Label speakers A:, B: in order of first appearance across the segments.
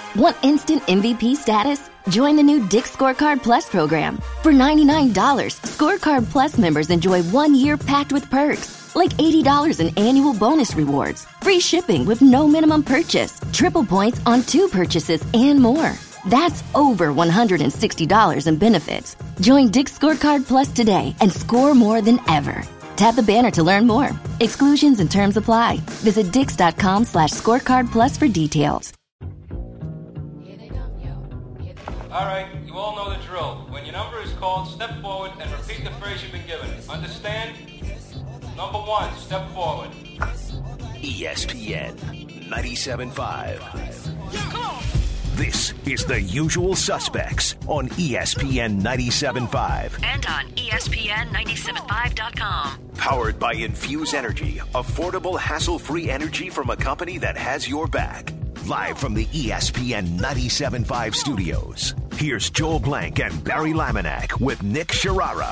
A: Want instant MVP status? Join the new Dick's Scorecard Plus program. For $99, Scorecard Plus members enjoy 1 year packed with perks, like $80 in annual bonus rewards, free shipping with no minimum purchase, triple points on 2 purchases, and more. That's over $160 in benefits. Join Dick's Scorecard Plus today and score more than ever. Tap the banner to learn more. Exclusions and terms apply. Visit dix.com/scorecard plus for details.
B: All right, you all know the drill. When your number is called, step forward and repeat the phrase you've been given. Understand? Number 1, step forward.
C: ESPN 97.5. This is The Usual Suspects on ESPN 97.5.
D: And on ESPN975.com.
C: Powered by Infuse Energy, affordable, hassle-free energy from a company that has your back. Live from the ESPN 97.5 studios, here's Joel Blank and Barry Laminack with Nick Sharara.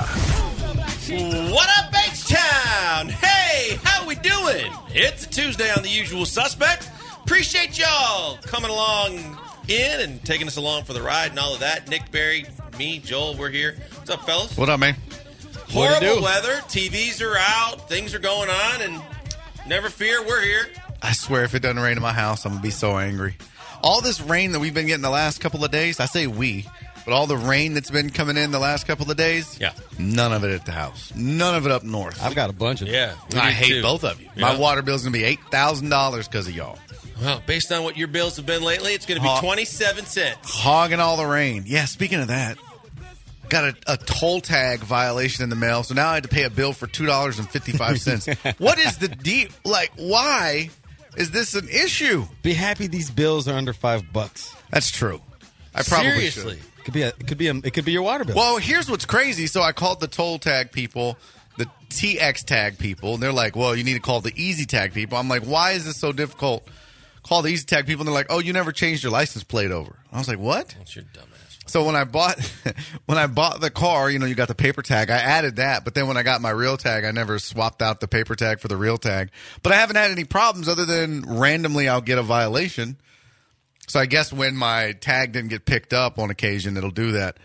E: What up, H-Town? Hey, how we doing? It's a Tuesday on The Usual Suspects. Appreciate y'all coming along in and taking us along for the ride and all of that. Nick, Barry, me, Joel, we're here. What's up, fellas?
F: What up, man?
E: Horrible weather. TVs are out. Things are going on, and never fear, we're here.
F: I swear if it doesn't rain in my house, I'm going to be so angry. All this rain that we've been getting the last couple of days, I say we, but all the rain that's been coming in the last couple of days, none of it at the house. None of it up north.
G: I've got a bunch of
E: Yeah.
F: I hate both of you. My water bill's going to be $8,000 because of y'all.
E: Well, based on what your bills have been lately, it's going to be 27 cents.
F: Hogging all the rain. Yeah, speaking of that, got a toll tag violation in the mail, so now I had to pay a bill for $2.55. What is the deal? Like, why is this an issue?
G: Be happy these bills are under $5.
F: That's true. I probably
E: Seriously.
F: should.
G: It could be your water bill.
F: Well, here's what's crazy. So I called the toll tag people, the TX tag people, and they're like, well, you need to call the easy tag people. I'm like, why is this so difficult? Call the easy tag people, and they're like, oh, you never changed your license plate over. I was like, what?
E: That's your dumbass.
F: So when I bought the car, you got the paper tag. I added that, but then when I got my real tag, I never swapped out the paper tag for the real tag. But I haven't had any problems other than randomly I'll get a violation. So I guess when my tag didn't get picked up on occasion, it'll do that.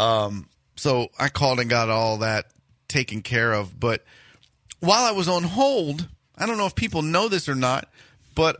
F: So I called and got all that taken care of. But while I was on hold, I don't know if people know this or not, but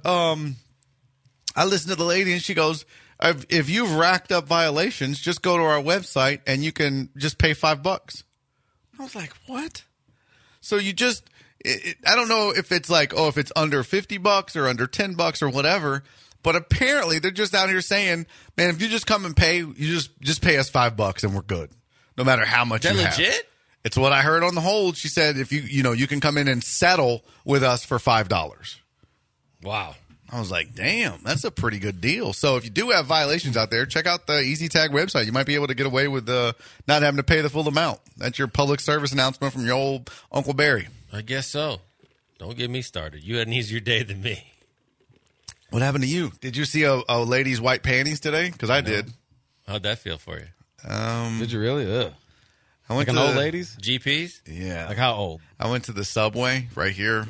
F: I listened to the lady and she goes, if you've racked up violations, just go to our website and you can just pay $5. I was like, what? So you just, I don't know if it's like, if it's under $50 or under $10 or whatever, but apparently they're just out here saying, man, if you just come and pay, you just pay us $5 and we're good. No matter how much you have.
E: Is that legit?
F: It's what I heard on the hold. She said, if you can come in and settle with us for $5.
E: Wow.
F: I was like, damn, that's a pretty good deal. So if you do have violations out there, check out the Easy Tag website. You might be able to get away with not having to pay the full amount. That's your public service announcement from your old Uncle Barry.
E: I guess so. Don't get me started. You had an easier day than me.
F: What happened to you? Did you see a lady's white panties today? Because I did.
E: How'd that feel for you?
G: Did you really? Ugh.
F: I went
G: like
F: to
G: an old ladies?
E: GPs?
F: Yeah.
G: Like how old?
F: I went to the Subway right here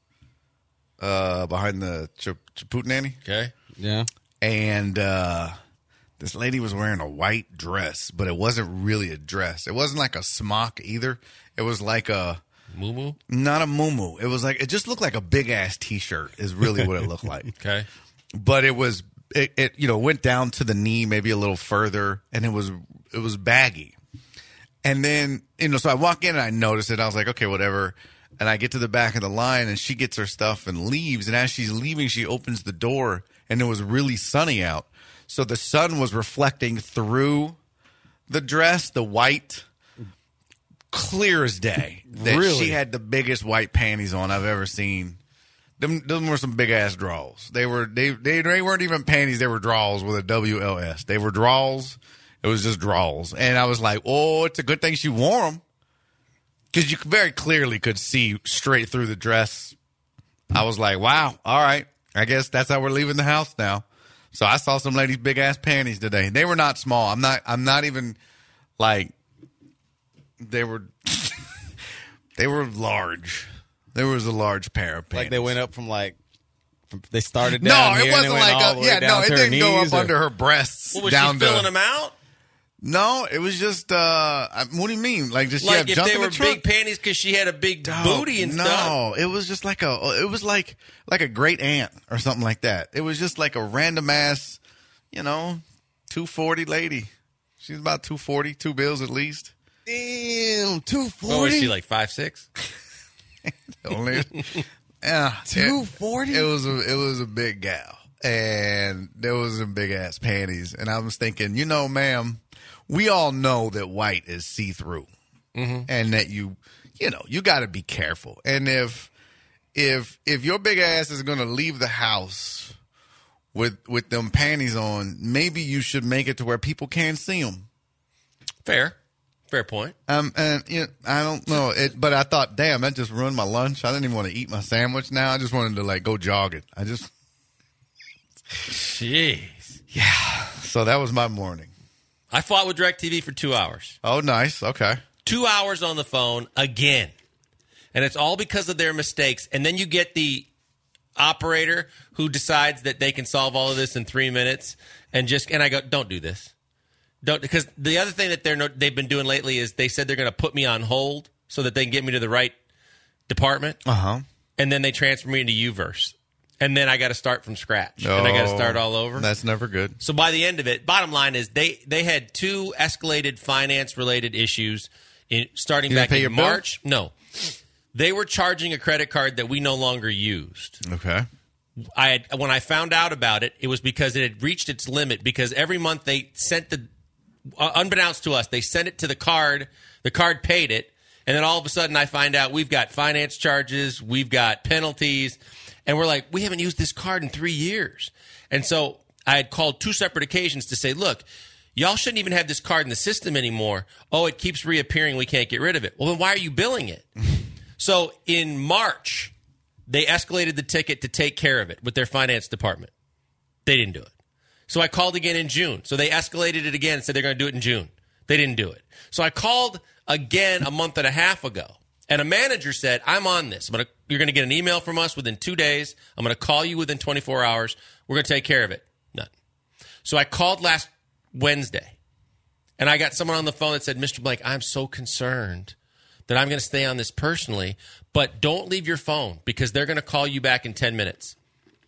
F: behind the Chipotle.
E: Okay.
G: Yeah.
F: And this lady was wearing a white dress, but it wasn't really a dress. It wasn't like a smock either. It was like a
E: muumuu?
F: Not a muumuu. It was like, it just looked like a big ass t-shirt is really what it looked like.
E: Okay.
F: But it went down to the knee, maybe a little further, and it was baggy. And then, so I walk in and I notice it. I was like, okay, whatever. And I get to the back of the line and she gets her stuff and leaves. And as she's leaving, she opens the door and it was really sunny out. So the sun was reflecting through the dress, the white, clear as day. That
G: Really?
F: She had the biggest white panties on I've ever seen. Them were some big ass draws. They weren't even panties. They were draws with a WLS. They were draws. It was just draws. And I was like, oh, it's a good thing she wore them. Because you very clearly could see straight through the dress. I was like, wow, all right. I guess that's how we're leaving the house now. So I saw some ladies' big ass panties today. They were not small. I'm not even like, they were large. There was a large pair of panties.
G: Like they went up from like They started
F: No,
G: down here
F: it
G: and
F: wasn't
G: went
F: like
G: all the way
F: it
G: down to her
F: didn't go
G: knees,
F: up
G: or-
F: under her breasts.
E: Well, was
F: down
E: she
F: to,
E: filling them out?
F: No, it was just. What do you mean? Like just
E: Like if
F: junk
E: they
F: in
E: were
F: the trunk?
E: big panties because she had a big
F: Oh,
E: booty and stuff.
F: No, it was just like like a great aunt or something like that. It was just like a random ass, 240 lady. She's about 240, 2 bills at least.
G: Damn, 240.
E: What was she, like 5'6"?
F: Only, yeah,
G: 240.
F: It was a big gal, and there was some big ass panties, and I was thinking, ma'am, we all know that white is see through, and that you got to be careful, and if your big ass is gonna leave the house with them panties on, maybe you should make it to where people can't see them.
E: Fair point.
F: And I don't know it, but I thought, damn, that just ruined my lunch. I didn't even want to eat my sandwich now. I just wanted to go jogging.
E: Jeez.
F: So that was my morning.
E: I fought with DirecTV for 2 hours.
F: Oh, nice. Okay.
E: 2 hours on the phone again. And it's all because of their mistakes. And then you get the operator who decides that they can solve all of this in 3 minutes. And I go, don't do this. Don't, because the other thing that they've been doing lately is they said they're going to put me on hold so that they can get me to the right department.
F: Uh-huh.
E: And then they transfer me into Uverse. And then I got to start from scratch. And I got to start all over.
F: That's never good.
E: So by the end of it, bottom line is they had 2 escalated finance-related issues starting back in March. No. They were charging a credit card that we no longer used.
F: Okay.
E: When I found out about it, it was because it had reached its limit, because every month they sent unbeknownst to us, they sent it to the card paid it, and then all of a sudden I find out we've got finance charges, we've got penalties, and we're like, we haven't used this card in 3 years. And so I had called 2 separate occasions to say, look, y'all shouldn't even have this card in the system anymore. Oh, it keeps reappearing, we can't get rid of it. Well, then why are you billing it? So in March, they escalated the ticket to take care of it with their finance department. They didn't do it. So I called again in June. So they escalated it again and said they're going to do it in June. They didn't do it. So I called again a month and a half ago, and a manager said, I'm on this. You're going to get an email from us within 2 days. I'm going to call you within 24 hours. We're going to take care of it. None. So I called last Wednesday, and I got someone on the phone that said, Mr. Blank, I'm so concerned that I'm going to stay on this personally, but don't leave your phone because they're going to call you back in 10 minutes.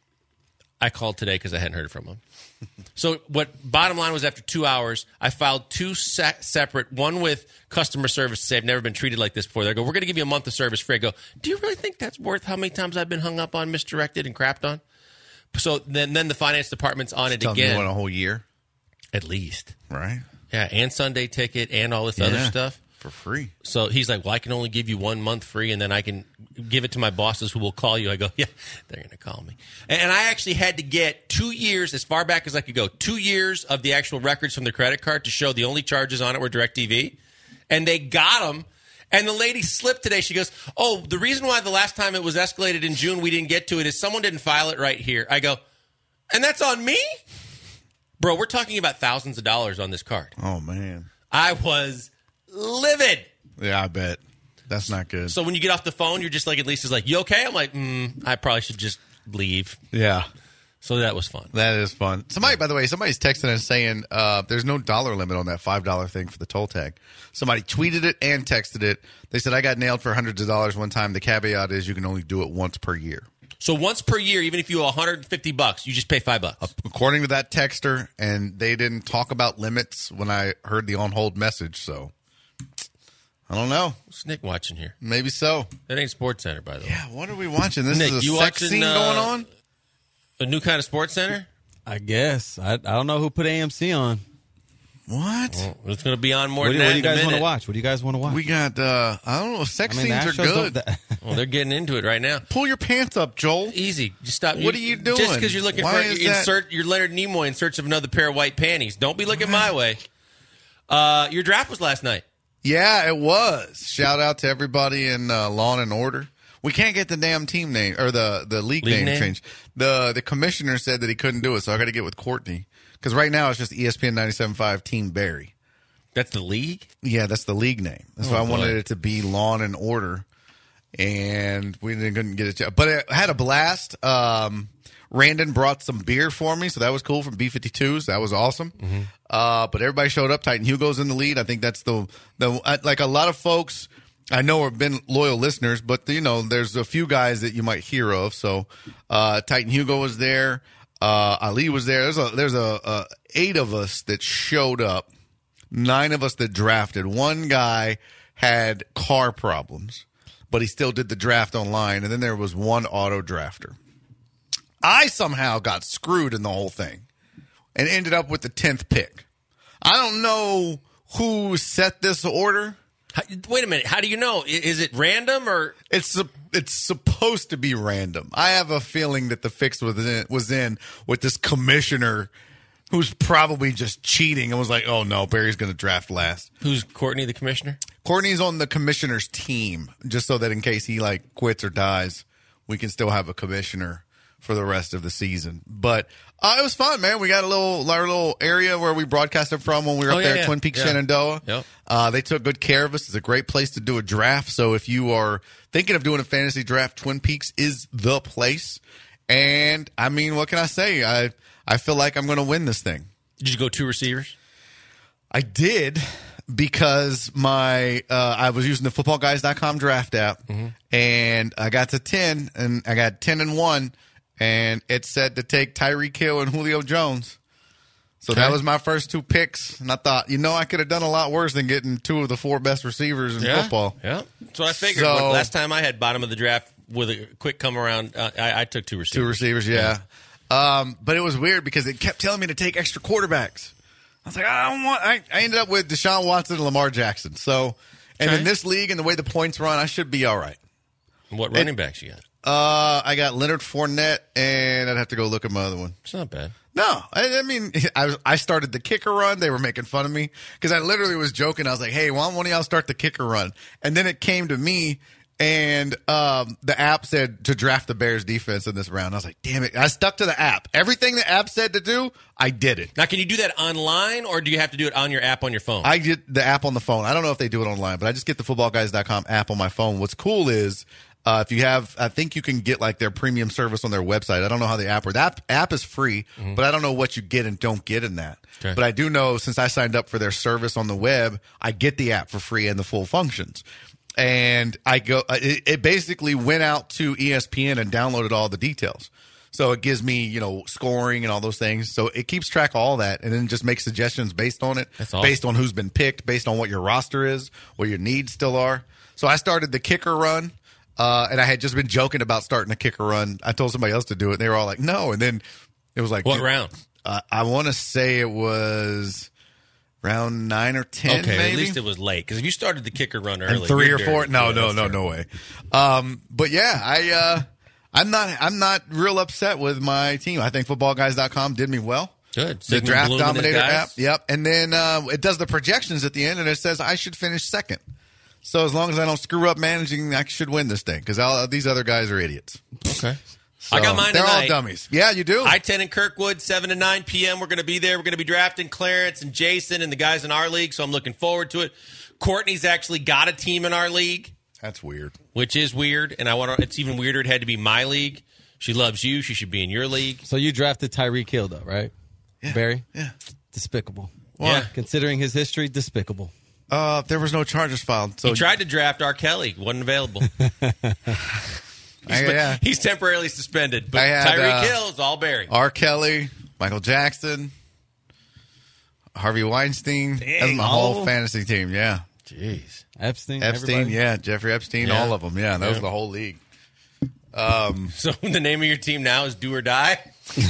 E: I called today because I hadn't heard from them. So bottom line was, after 2 hours, I filed 2 separate, one with customer service to say I've never been treated like this before. They go, we're going to give you a month of service free. I go, do you really think that's worth how many times I've been hung up on, misdirected, and crapped on? So then the finance department's on it
F: Telling
E: again.
F: you want a whole year?
E: At least.
F: Right.
E: Yeah, and Sunday ticket and all this other stuff.
F: For free.
E: So he's like, well, I can only give you 1 month free, and then I can give it to my bosses who will call you. I go, yeah, they're going to call me. And I actually had to get 2 years, as far back as I could go, 2 years of the actual records from the credit card to show the only charges on it were DirecTV. And they got them. And the lady slipped today. She goes, oh, the reason why the last time it was escalated in June we didn't get to it is someone didn't file it right here. I go, and that's on me? Bro, we're talking about thousands of dollars on this card.
F: Oh, man.
E: I was livid.
F: Yeah, I bet. That's not good.
E: So when you get off the phone, you're just like, at least it's like, you okay? I'm like, I probably should just leave.
F: Yeah.
E: So that was fun.
F: That is fun. By the way, somebody's texting and saying there's no dollar limit on that $5 thing for the toll tag. Somebody tweeted it and texted it. They said, I got nailed for hundreds of dollars one time. The caveat is you can only do it once per year.
E: So once per year, even if you owe $150, you just pay $5.
F: According to that texter, and they didn't talk about limits when I heard the on-hold message, so I don't know.
E: What's Nick watching here?
F: Maybe so.
E: That ain't Sports Center, by the way.
F: Yeah, what are we watching? This
E: Nick,
F: is a
E: you
F: sex
E: watching,
F: scene going on?
E: A new kind of Sports Center?
G: I guess. I don't know who put AMC on.
F: What?
E: Well, it's going to be on more
G: What
E: than
G: do
E: that
G: you
E: in a
G: guys want
E: minute.
G: to watch? What do you guys want to watch?
F: We got, I don't know, sex scenes
G: that
F: are
G: shows
F: good.
E: Well, they're getting into it right now.
F: Pull your pants up, Joel.
E: Easy. Just stop.
F: What are you doing?
E: Just because you're looking
F: Why
E: for
F: is that?
E: your Leonard Nimoy in search of another pair of white panties. Don't be looking my way. Your draft was last night.
F: Yeah, it was. Shout out to everybody in Law and Order. We can't get the damn team name or the league name changed. The commissioner said that he couldn't do it, so I got to get with Courtney because right now it's just ESPN 97.5 Team Barry.
E: That's the league?
F: Yeah, that's the league name. That's why I wanted it to be Law and Order. and we couldn't get it. But it had a blast. Randon brought some beer for me, so that was cool from B-52s. That was awesome. But everybody showed up. Titan Hugo's in the lead. I think that's the like a lot of folks I know have been loyal listeners, but there's a few guys that you might hear of. So Titan Hugo was there. Ali was there. There's a 8 of us that showed up. 9 of us that drafted. One guy had car problems, but he still did the draft online. And then there was one auto drafter. I somehow got screwed in the whole thing and ended up with the 10th pick. I don't know who set this order.
E: Wait a minute. How do you know? Is it random or
F: it's supposed to be random? I have a feeling that the fix was in with this commissioner who's probably just cheating and was like, "Oh no, Barry's going to draft last."
E: Who's Courtney, the commissioner?
F: Courtney's on the commissioner's team, just so that in case he quits or dies, we can still have a commissioner for the rest of the season. But it was fun, man. We got our little area where we broadcasted from when we were up there at Twin Peaks, Shenandoah.
E: Yep.
F: They took good care of us. It's a great place to do a draft. So if you are thinking of doing a fantasy draft, Twin Peaks is the place. And, I mean, what can I say? I feel like I'm going to win this thing.
E: Did you go 2 receivers?
F: I did because I was using the footballguys.com draft app, and I got to 10, and I got 10-1. And it said to take Tyreek Hill and Julio Jones. So that was my first 2 picks. And I thought, I could have done a lot worse than getting 2 of the 4 best receivers in football.
E: Yeah, that's what I figured.
F: So,
E: Last time I had bottom of the draft with a quick come around, I took 2 receivers.
F: 2 receivers, yeah. But it was weird because it kept telling me to take extra quarterbacks. I was like, I don't want. I ended up with Deshaun Watson and Lamar Jackson. So, and in this league and the way the points run, I should be all right.
E: What running backs you got?
F: I got Leonard Fournette, and I'd have to go look at my other one.
E: It's not bad.
F: No, I mean, I started the kicker run. They were making fun of me because I literally was joking. I was like, hey, why don't one of y'all start the kicker run? And then it came to me, and the app said to draft the Bears defense in this round. I was like, damn it. I stuck to the app. Everything the app said to do, I did it.
E: Now, can you do that online, or do you have to do it on your app on your phone?
F: I did the app on the phone. I don't know if they do it online, but I just get the footballguys.com app on my phone. What's cool is if you have, I think you can get their premium service on their website. I don't know how the app works. That app is free, but I don't know what you get and don't get in that. Okay. But I do know since I signed up for their service on the web, I get the app for free and the full functions. And it basically went out to ESPN and downloaded all the details. So it gives me, scoring and all those things. So it keeps track of all that and then just makes suggestions based on it, based on who's been picked, based on what your roster is, what your needs still are. So I started the kicker run. And I had just been joking about starting a kicker run. I told somebody else to do it. And they were all like, no. And then it was like,
E: what round?
F: I want to say it was round 9 or 10.
E: Okay,
F: maybe.
E: At least it was late. Because if you started the kicker run early,
F: and 3 or 4, no way. But yeah, I'm not real upset with my team. I think footballguys.com did me well.
E: Good.
F: The draft dominator app. Yep. And then it does the projections at the end, and it says I should finish second. So as long as I don't screw up managing, I should win this thing because these other guys are idiots.
E: Okay.
F: So
E: I got mine
F: they're
E: tonight.
F: all dummies. Yeah, you do.
E: I-10 in Kirkwood, 7 to 9 p.m. We're going to be there. We're going to be drafting Clarence and Jason and the guys in our league, so I'm looking forward to it. Courtney's actually got a team in our league.
F: That's weird.
E: Which is weird, and it's even weirder it had to be my league. She loves you. She should be in your league.
G: So you drafted Tyreek Hill, though, right?
F: Yeah.
G: Barry?
F: Yeah.
G: Despicable.
F: Why?
E: Yeah.
G: Considering his history, despicable.
F: There was no charges filed. So
E: he tried to draft R. Kelly. Wasn't available. He's temporarily suspended. But Tyreek Hill is all Barry.
F: R. Kelly, Michael Jackson, Harvey Weinstein.
G: Dang,
F: That's my whole fantasy team, yeah.
E: Jeez.
F: Jeffrey Epstein,
E: Yeah.
F: all of them. Yeah, that was the whole league.
E: So the name of your team now is Do or Die?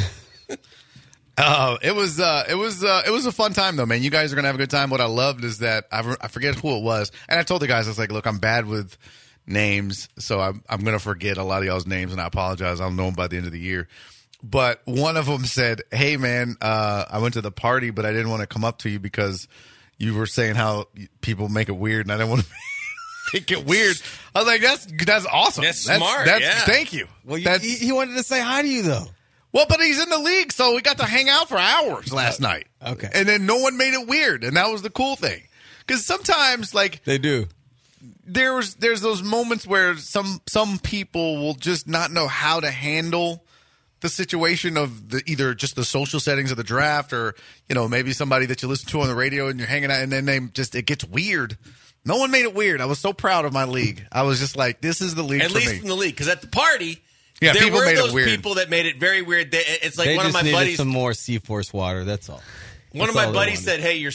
F: It was a fun time though, man. You guys are gonna have a good time. What I loved is that I forget who it was, and I told the guys, I was like, look, I'm bad with names, so I'm gonna forget a lot of y'all's names, and I apologize. I'll know them by the end of the year. But one of them said, "Hey, man, I went to the party, but I didn't want to come up to you because you were saying how people make it weird, and I didn't want to make it weird." I was like, "That's awesome.
E: That's smart.
F: Thank you."
G: Well, he wanted to say hi to you though.
F: Well, but he's in the league, so we got to hang out for hours last night.
G: Okay.
F: And then no one made it weird, and that was the cool thing. Because sometimes,
G: they do.
F: there's those moments where some people will just not know how to handle the situation of either just the social settings of the draft, or maybe somebody that you listen to on the radio and you're hanging out, and then it gets weird. No one made it weird. I was so proud of my league. I was just like, this is the league
E: at
F: for
E: least
F: me.
E: in the league, because at the party,
F: yeah,
E: there
F: people
E: were
F: made
E: those
F: it weird.
E: people that made it very weird. It's like
G: They
E: one of
G: just
E: my
G: needed
E: buddies.
G: some more Seaforce water. That's all.
E: One of
G: That's
E: my
G: all they
E: buddies
G: wanted.
E: said, "Hey,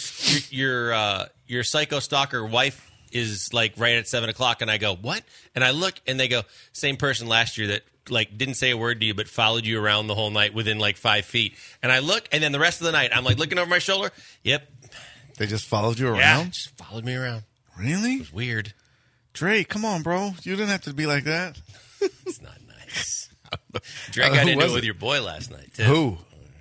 E: your psycho stalker wife is like right at 7:00," and I go, "What?" And I look, and they go, "Same person last year that like didn't say a word to you, but followed you around the whole night within like 5 feet." And I look, and then the rest of the night, I'm like looking over my shoulder. Yep,
F: They just followed you
E: yeah,
F: around?
E: just followed me around.
F: Really?
E: Weird.
F: Drake, come on, bro. You didn't have to be like that.
E: It's not nice. Drake, I
F: Who
E: didn't
F: was
E: do it with
F: it?
E: your boy last night too.
F: Who?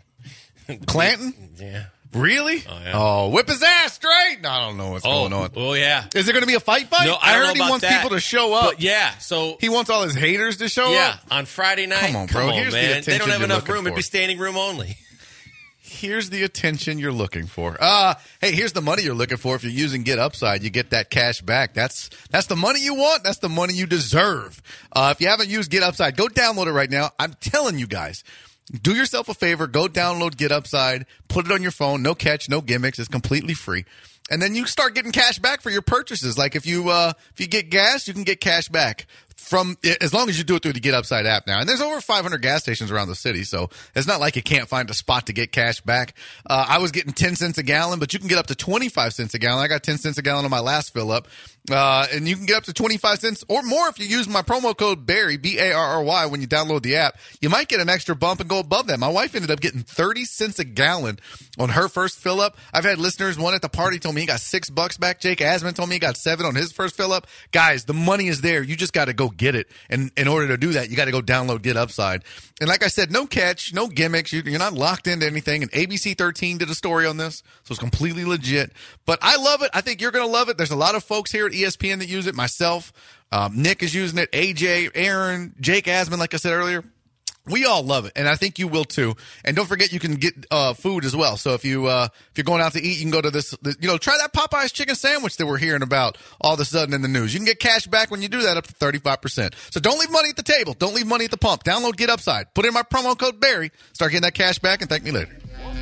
F: Clanton?
E: Yeah.
F: Really?
E: Oh, yeah.
F: Oh, whip his ass straight. No, I don't know what's going on.
E: Oh yeah.
F: Is it going to be a fight?
E: No, I
F: I
E: don't
F: heard
E: know
F: he
E: about
F: wants
E: that.
F: people to show up.
E: But yeah, so
F: He wants all his haters to show
E: yeah,
F: up.
E: on Friday night.
F: Come on, bro. Here's the
E: man. They
F: attention
E: don't have
F: you're
E: enough
F: looking
E: room. It'd be
F: for.
E: standing room only.
F: Here's the attention you're looking for. Hey, here's the money you're looking for. If you're using Get Upside, you get that cash back. That's the money you want. That's the money you deserve. If you haven't used Get Upside, go download it right now. I'm telling you guys, do yourself a favor. Go download Get Upside. Put it on your phone. No catch, no gimmicks. It's completely free. And then you start getting cash back for your purchases. Like if you get gas, you can get cash back from, as long as you do it through the Get Upside app now. And there's over 500 gas stations around the city, so it's not like you can't find a spot to get cash back. I was getting 10 cents a gallon, but you can get up to 25 cents a gallon. I got 10 cents a gallon on my last fill up. And you can get up to 25 cents or more if you use my promo code Barry, B-A-R-R-Y, when you download the app. You might get an extra bump and go above that. My wife ended up getting 30 cents a gallon on her first fill up. I've had listeners, one at the party told me he got $6 back. Jake Asman told me he got $7 on his first fill up. Guys, the money is there. You just got to go get it. And in order to do that, you got to go download Get Upside. And like I said, no catch, no gimmicks. You're not locked into anything. And ABC 13 did a story on this, so it's completely legit. But I love it. I think you're going to love it. There's a lot of folks here at ESPN that use it. Myself, Nick is using it, AJ, Aaron, Jake Asman, like I said earlier. We all love it, and I think you will too. And don't forget, you can get food as well. So if you're going out to eat, you can go to this. Try that Popeyes chicken sandwich that we're hearing about all of a sudden in the news. You can get cash back when you do that, up to 35%. So don't leave money at the table. Don't leave money at the pump. Download Get Upside. Put in my promo code Barry. Start getting that cash back, and thank me later.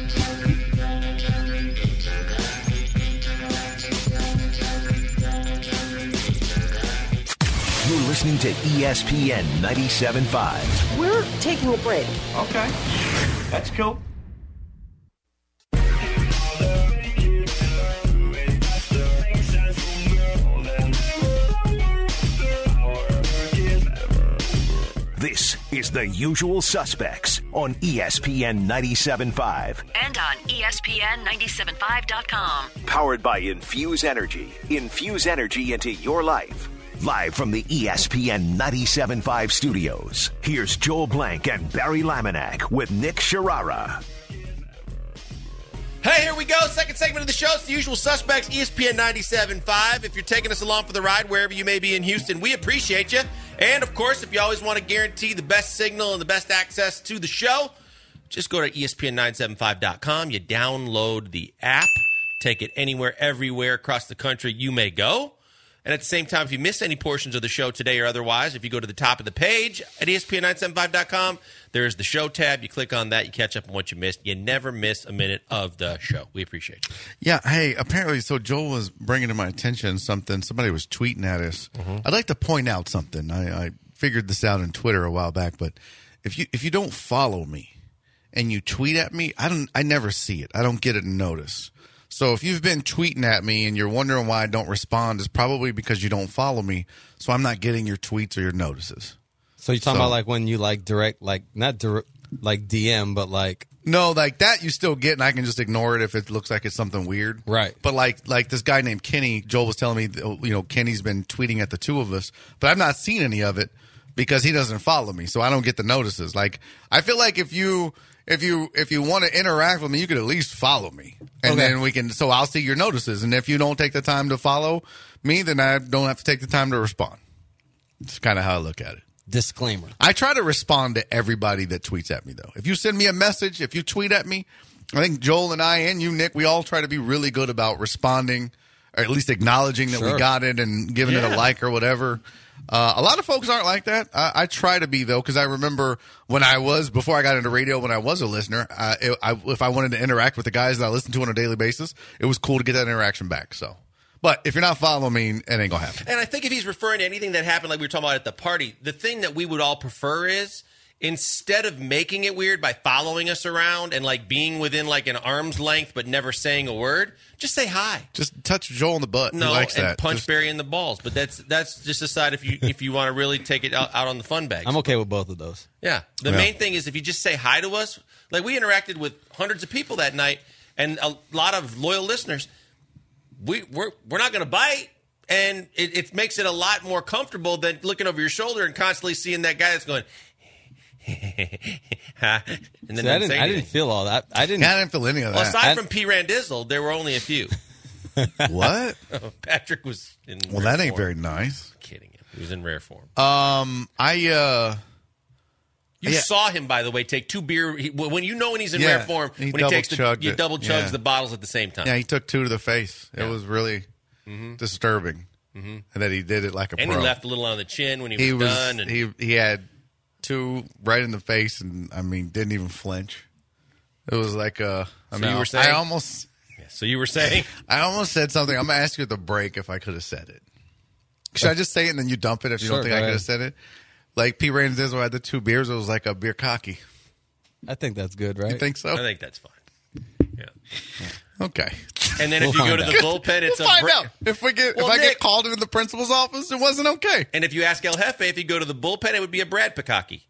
C: You're listening to ESPN 97.5.
D: We're taking a break.
B: Okay. That's cool.
C: This is The Usual Suspects on ESPN 97.5.
H: And on ESPN975.com.
C: Powered by Infuse Energy. Infuse energy into your life. Live from the ESPN 97.5 studios, here's Joel Blank and Barry Laminack with Nick Sharara.
E: Hey, here we go. Second segment of the show. It's The Usual Suspects, ESPN 97.5. If you're taking us along for the ride, wherever you may be in Houston, we appreciate you. And, of course, if you always want to guarantee the best signal and the best access to the show, just go to ESPN975.com. You download the app. Take it anywhere, everywhere across the country you may go. And at the same time, if you miss any portions of the show today or otherwise, if you go to the top of the page at ESPN975.com, there's the show tab. You click on that, you catch up on what you missed. You never miss a minute of the show. We appreciate you.
F: Yeah, hey, apparently, so Joel was bringing to my attention something. Somebody was tweeting at us. I'd like to point out something. I figured this out on Twitter a while back, but if you don't follow me and you tweet at me, I never see it. I don't get it in notice. So if you've been tweeting at me and you're wondering why I don't respond, it's probably because you don't follow me, so I'm not getting your tweets or your notices.
G: So you're talking about like when you like direct, like not direct, like DM, but like
F: No, like that you still get, and I can just ignore it if it looks like it's something weird.
G: Right.
F: But like this guy named Kenny, Joel was telling me, Kenny's been tweeting at the two of us, but I've not seen any of it because he doesn't follow me, so I don't get the notices. Like, I feel like if you want to interact with me, you could at least follow me, and then we can. So I'll see your notices, and if you don't take the time to follow me, then I don't have to take the time to respond. It's kind of how I look at it.
G: disclaimer.
F: I try to respond to everybody that tweets at me, though. If you send me a message, if you tweet at me, I think Joel and I and you, Nick, we all try to be really good about responding. or at least acknowledging that we got it and giving it a like or whatever. A lot of folks aren't like that. I try to be, though, because I remember before I got into radio, when I was a listener, if I wanted to interact with the guys that I listened to on a daily basis, it was cool to get that interaction back. So, but if you're not following me, it ain't going to happen.
E: And I think if he's referring to anything that happened, like we were talking about at the party, the thing that we would all prefer is, instead of making it weird by following us around and like being within like an arm's length but never saying a word, just say hi.
F: Just touch Joel in the butt.
E: No,
F: he likes
E: and
F: that.
E: punch Barry in the balls. But that's just a side if you want to really take it out on the fun bags.
G: I'm okay with both of those.
E: Yeah. The main thing is if you just say hi to us, like we interacted with hundreds of people that night and a lot of loyal listeners, we're not going to bite. And it makes it a lot more comfortable than looking over your shoulder and constantly seeing that guy that's going, and then
G: I didn't feel all that. I didn't
F: feel any of that.
E: Well, aside from P. Randizzle, there were only a few.
F: What?
E: Patrick was in
F: Well,
E: rare
F: that ain't
E: form.
F: very nice.
E: Kidding him. He was in rare form. You saw him, by the way, take two beer. When he's in rare form,
F: he
E: when he takes
F: double-chugged
E: double chugs
F: it. Yeah.
E: the bottles at the same time.
F: Yeah, he took 2 to the face. It was really disturbing. And that he did it like a pro.
E: And he left a little on the chin when he was done. And
F: he had 2 right in the face, and didn't even flinch. It was like
E: you were saying? So you were saying?
F: I almost said something. I'm gonna ask you at the break if I could have said it. Should I just say it and then you dump it if you don't think I could have said it? Like P. Randizzle had the 2 beers. It was like a beer cocky.
G: I think that's good, right?
F: You think so?
E: I think that's fine. Yeah.
F: Okay.
E: And then if you go to the bullpen, it's
F: we'll find out. If I get called into the principal's office, it wasn't okay.
E: And if you ask El Jefe, if you go to the bullpen, it would be a Brad Pikaki.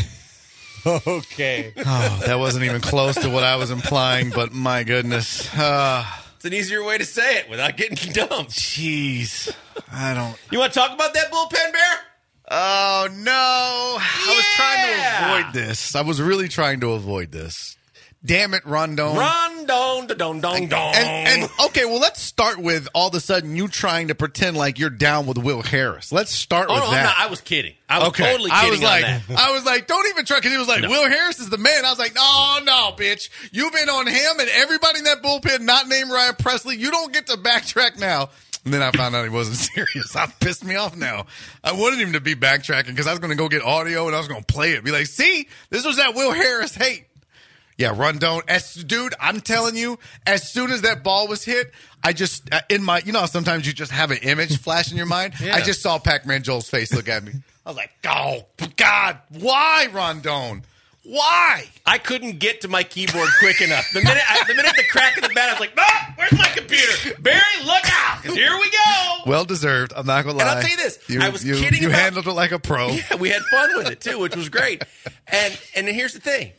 G: Okay.
F: Oh, that wasn't even close to what I was implying, but my goodness.
E: It's an easier way to say it without getting dumped.
F: Jeez. I don't.
E: You want to talk about that bullpen, Bear?
F: Oh, no. I was trying to avoid this. I was really trying to avoid this. Damn it, Rondon.
E: Rondon, da-dong-dong-dong.
F: And okay, well, let's start with all of a sudden you trying to pretend like you're down with Will Harris. Let's start with that.
E: I'm not. I was kidding. I was totally kidding on that.
F: I was like, don't even try, because he was like, Will Harris is the man. I was like, no, bitch. You've been on him and everybody in that bullpen not named Ryan Presley. You don't get to backtrack now. And then I found out he wasn't serious. That pissed me off now. I wanted him to be backtracking because I was going to go get audio and I was going to play it. Be like, see, this was that Will Harris hate. Yeah, Rondon. Dude, I'm telling you, as soon as that ball was hit, I just, how sometimes you just have an image flash in your mind? Yeah. I just saw Pac-Man Joel's face look at me. I was like, oh, God, why, Rondon? Why?
E: I couldn't get to my keyboard quick enough. The minute the crack of the bat, I was like, where's my computer? Barry, look out, because here we go.
F: Well deserved. I'm not going to lie.
E: And I'll tell you this. I was kidding
F: You
E: about,
F: handled it like a pro.
E: Yeah, we had fun with it, too, which was great. And here's the thing.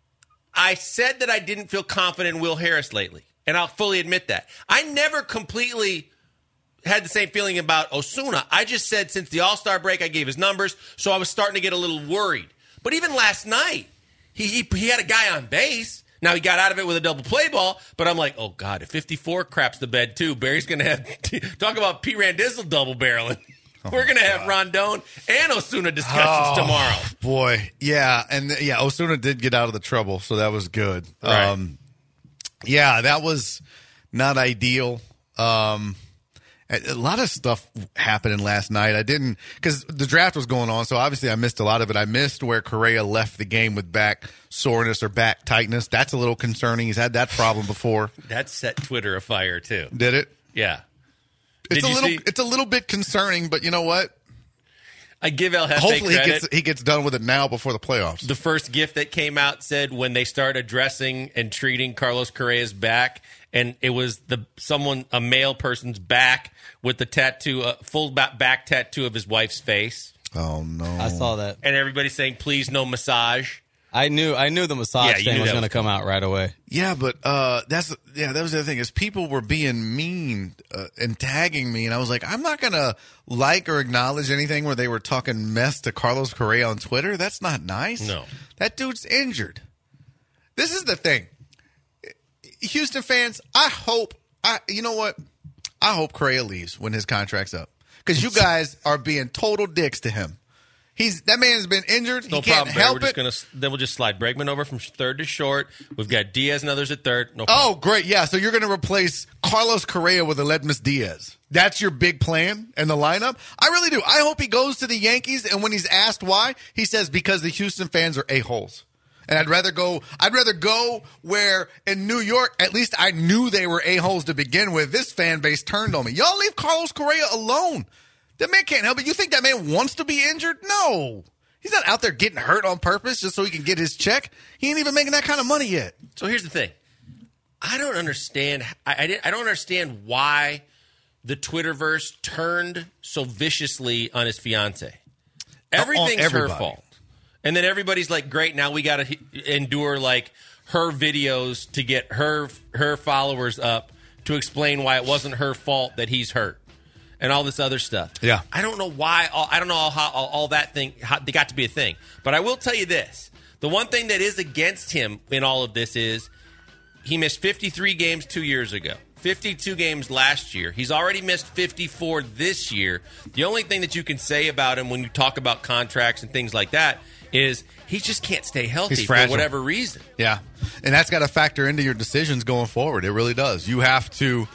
E: I said that I didn't feel confident in Will Harris lately, and I'll fully admit that. I never completely had the same feeling about Osuna. I just said since the All-Star break, I gave his numbers, so I was starting to get a little worried. But even last night, he had a guy on base. Now, he got out of it with a double play ball, but I'm like, oh, God, if 54 craps the bed, too, Barry's going to have – talk about P. Randizzle double-barreling. We're going to have Rondon and Osuna discussions tomorrow.
F: Boy, yeah. And, Osuna did get out of the trouble, so that was good.
E: Right.
F: That was not ideal. A lot of stuff happening last night. I didn't – because the draft was going on, so obviously I missed a lot of it. I missed where Correa left the game with back soreness or back tightness. That's a little concerning. He's had that problem before.
E: That set Twitter afire, too.
F: Did it?
E: Yeah.
F: It's a little bit concerning, but you know what?
E: I give El Jefe
F: hopefully
E: credit.
F: he gets done with it now before the playoffs.
E: The first gift that came out said when they start addressing and treating Carlos Correa's back, and it was a male person's back with the tattoo, full back tattoo of his wife's face.
F: Oh no!
G: I saw that,
E: and everybody's saying, "Please, no massage."
G: I knew the massage thing was going to come out right away.
F: Yeah, but that was the other thing is people were being mean and tagging me, and I was like, I'm not going to like or acknowledge anything where they were talking mess to Carlos Correa on Twitter. That's not nice.
E: No,
F: that dude's injured. This is the thing, Houston fans. You know what? I hope Correa leaves when his contract's up because you guys are being total dicks to him. That man's been injured.
E: No
F: he can't
E: problem, Barry.
F: help
E: Then we'll just slide Bregman over from third to short. We've got Diaz and others at third. No
F: Oh,
E: problem.
F: great. Yeah, so you're going to replace Carlos Correa with Aledmus Diaz. That's your big plan in the lineup? I really do. I hope he goes to the Yankees, and when he's asked why, he says because the Houston fans are a-holes. And I'd rather go where in New York, at least I knew they were a-holes to begin with. This fan base turned on me. Y'all leave Carlos Correa alone. That man can't help it. You think that man wants to be injured? No. He's not out there getting hurt on purpose just so he can get his check. He ain't even making that kind of money yet.
E: So here's the thing. I don't understand. I don't understand why the Twitterverse turned so viciously on his fiance. Everything's her fault. And then everybody's like, great, now we got to endure like her videos to get her followers up to explain why it wasn't her fault that he's hurt. And all this other stuff.
F: Yeah.
E: I don't know why. I don't know how all that thing they got to be a thing. But I will tell you this. The one thing that is against him in all of this is he missed 53 games 2 years ago. 52 games last year. He's already missed 54 this year. The only thing that you can say about him when you talk about contracts and things like that is he just can't stay healthy for whatever reason.
F: Yeah. And that's got to factor into your decisions going forward. It really does. You have to...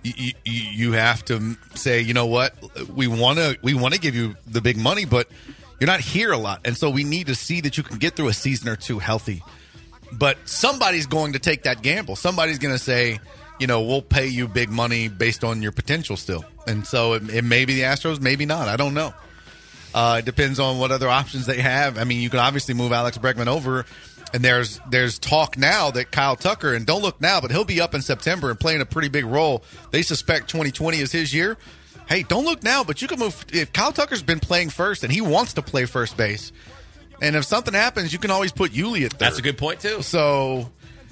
F: You have to say, you know what, we want to give you the big money, but you're not here a lot, and so we need to see that you can get through a season or two healthy. But somebody's going to take that gamble. Somebody's going to say, you know, we'll pay you big money based on your potential still, and so it may be the Astros, maybe not. I don't know. It depends on what other options they have. I mean, you can obviously move Alex Bregman over. And there's talk now that Kyle Tucker, and don't look now, but he'll be up in September and playing a pretty big role. They suspect 2020 is his year. Hey, don't look now, but you can move. If Kyle Tucker's been playing first and he wants to play first base, and if something happens, you can always put Yuli at third.
E: That's a good point, too.
F: So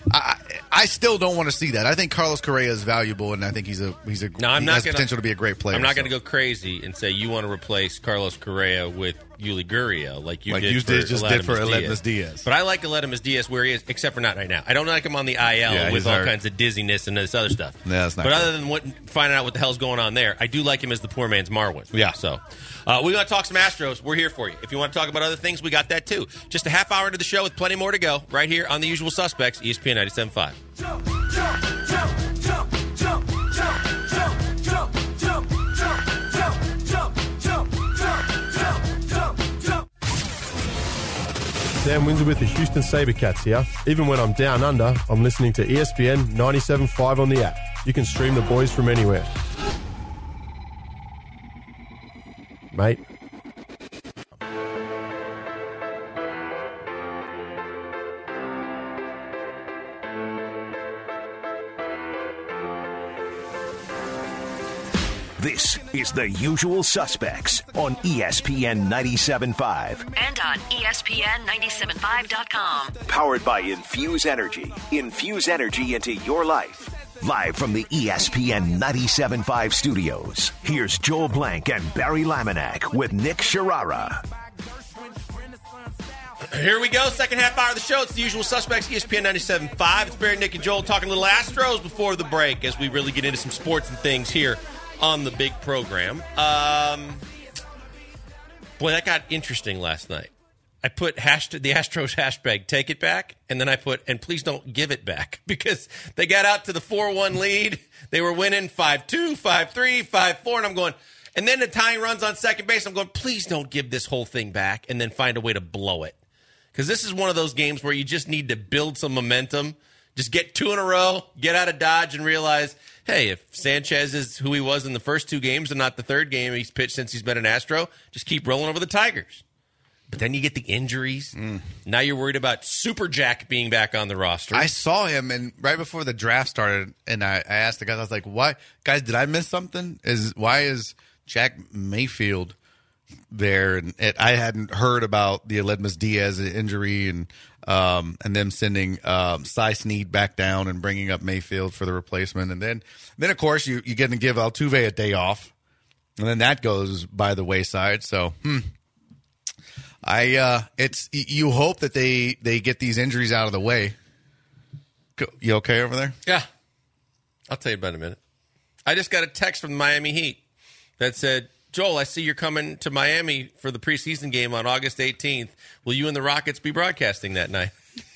F: I still don't want to see that. I think Carlos Correa is valuable, and I think he has potential to be a great player.
E: I'm not going to go crazy and say you want to replace Carlos Correa with Yuli Gurriel like you did for Aledmus Diaz. But I like Aledmus Diaz where he is, except for not right now. I don't like him on the IL with all kinds of dizziness and this other stuff.
F: Yeah, that's not
E: but
F: good.
E: Other than finding out what the hell's going on there, I do like him as the poor man's Marwin.
F: Yeah.
E: So we're going to talk some Astros. We're here for you. If you want to talk about other things, we got that too. Just a half hour into the show with plenty more to go right here on The Usual Suspects, ESPN 97.5.
D: Jump, jump, jump, jump, jump, jump, jump, jump, jump, jump, jump, jump, jump, jump, jump.
H: Sam Windsor with the Houston SaberCats here. Even when I'm down under, I'm listening to ESPN 97.5 on the app. You can stream the boys from anywhere. Mate.
C: This is The Usual Suspects on ESPN 97.5.
I: And on ESPN975.com.
C: Powered by Infuse Energy. Infuse energy into your life. Live from the ESPN 97.5 studios, here's Joel Blank and Barry Laminack with Nick Sharara.
E: Here we go, second half hour of the show. It's The Usual Suspects, ESPN 97.5. It's Barry, Nick, and Joel talking a little Astros before the break as we really get into some sports and things here on the big program. Boy, that got interesting last night. I put the Astros hashtag take it back, and then I put, and please don't give it back, because they got out to the 4-1 lead. They were winning 5-2, 5-3, 5-4, and I'm going, and then the tying runs on second base. I'm going, please don't give this whole thing back and then find a way to blow it. Because this is one of those games where you just need to build some momentum. Just get two in a row, get out of Dodge, and realize, hey, if Sanchez is who he was in the first two games and not the third game he's pitched since he's been an Astro, just keep rolling over the Tigers. But then you get the injuries. Now you're worried about Super Jack being back on the roster.
F: I saw him, and right before the draft started, and I asked the guys, I was like, "Why, guys? Did I miss something? Why is Jack Mayfield there?" And I hadn't heard about the Aledmus Diaz injury, and them sending Cy Snead back down and bringing up Mayfield for the replacement, and then of course you get to give Altuve a day off, and then that goes by the wayside. So. You hope that they get these injuries out of the way. You okay over there?
E: Yeah. I'll tell you about it in a minute. I just got a text from the Miami Heat that said, Joel, I see you're coming to Miami for the preseason game on August 18th. Will you and the Rockets be broadcasting that night?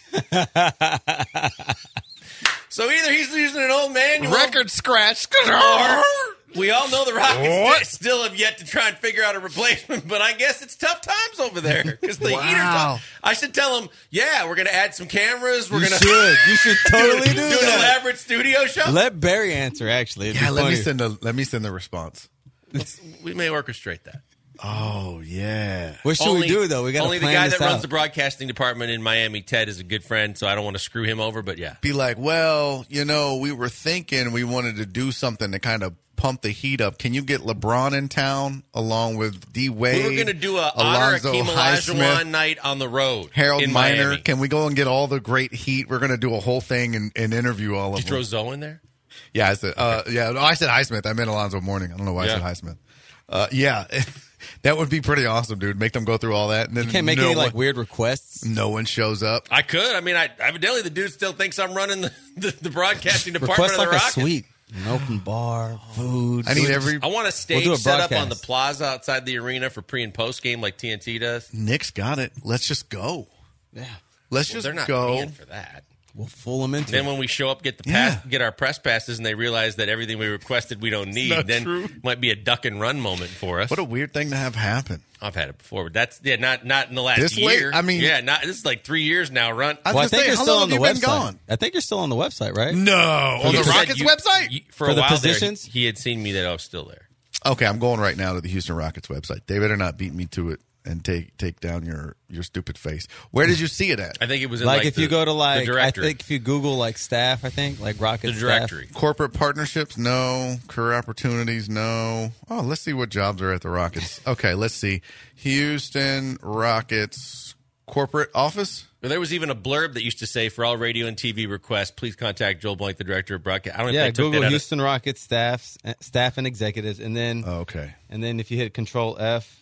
E: So either he's using an old manual.
F: Record scratch.
E: Or we all know the Rockets still have yet to try and figure out a replacement, but I guess it's tough times over there because the heater's up. I should tell them, yeah, we're going to add some cameras. We're going to
G: You should totally do
E: do an
G: that.
E: elaborate studio show.
G: Let Barry answer, actually. It'd
F: Yeah,
G: be
F: let me
G: funny.
F: send the response.
E: We may orchestrate that.
F: Oh yeah.
G: What should we do, though? We got to
E: Only the
G: plan
E: guy
G: this
E: that runs
G: out.
E: the broadcasting department in Miami, Ted, is a good friend, so I don't want to screw him over, but yeah.
F: Be like, well, we were thinking we wanted to do something to kind of pump the heat up. Can you get LeBron in town along with D Wade?
E: We were going to do a honor
F: Alonzo
E: Akeem
F: Highsmith,
E: Olajuwon night on the road.
F: Harold
E: in
F: Miner.
E: Miami.
F: Can we go and get all the great heat? We're going to do a whole thing and interview all of
E: Did you
F: them.
E: throw Zoe in there?
F: Yeah, I said, I said Highsmith. I meant Alonzo Mourning. I don't know why I said Highsmith. Yeah, that would be pretty awesome, dude. Make them go through all that, and then
G: You can't make any weird requests.
F: No one shows up.
E: I could. I mean, evidently the dude still thinks I'm running the broadcasting department
G: Request
E: of the
G: like a
E: Rockets.
G: suite, an open bar, food.
F: I need every.
E: I want a stage
G: We'll do a
E: set up on the
G: broadcast.
E: plaza outside the arena for pre and post game like TNT does.
F: Nick's got it. Let's just go.
G: Yeah,
F: Let's
E: Well,
F: just
E: they're not
F: go.
E: paying for that.
G: we'll fool them into
E: Then
G: it.
E: when we show up, get our press passes, and they realize that everything we requested we don't need,
F: not
E: then
F: true.
E: it might be a duck and run moment for us.
F: What a weird thing to have happen.
E: I've had it before, but that's not in the last
F: This late?
E: year.
F: I mean-
E: this is like 3 years now. Run.
F: I was
G: Well, I
F: gonna
G: think
F: say,
G: you're
F: how
G: still
F: long
G: on the
F: have you been
G: website.
F: gone?
G: I think you're still on the website, right?
F: No, on
E: He
F: the
E: said
F: Rockets website.
E: for
G: For
E: a
G: the
E: while
G: positions?
E: there, he had seen me that I was still there.
F: Okay, I'm going right now to the Houston Rockets website. They better not beat me to it and take down your stupid face. Where did you see it at?
E: I think it was in
G: Like if you go to
E: the
G: I
E: directory.
G: think if you Google like staff, I think like Rocket
E: The directory.
F: Corporate partnerships? No. Career opportunities? No. Oh, let's see what jobs are at the Rockets. Okay, let's see. Houston Rockets corporate office?
E: Well, there was even a blurb that used to say, for all radio and TV requests, please contact Joel Blank, the director of broadcast. I don't know
G: Yeah,
E: if they took
G: Google
E: that out
G: Houston Rockets staff and executives, and then
F: Okay.
G: and then if you hit Control F